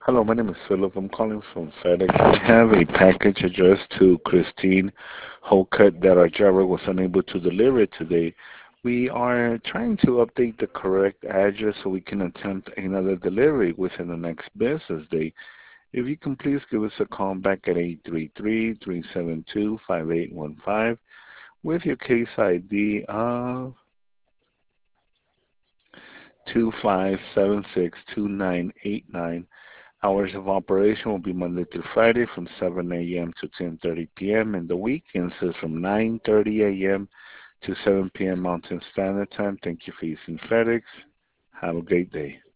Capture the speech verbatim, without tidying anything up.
Hello, my name is Philip. I'm calling from FedEx. We have a package addressed to Christine Holcutt that our driver was unable to deliver it today. We are trying to update the correct address so we can attempt another delivery within the next business day. If you can please give us a call back at eight three three, three seven two, five eight one five with your case I D of two five seven six two nine eight nine. Hours of operation will be Monday through Friday from seven a m to ten thirty p m and the weekends is from nine thirty a m to seven p m Mountain Standard Time. Thank you for using FedEx. Have a great day.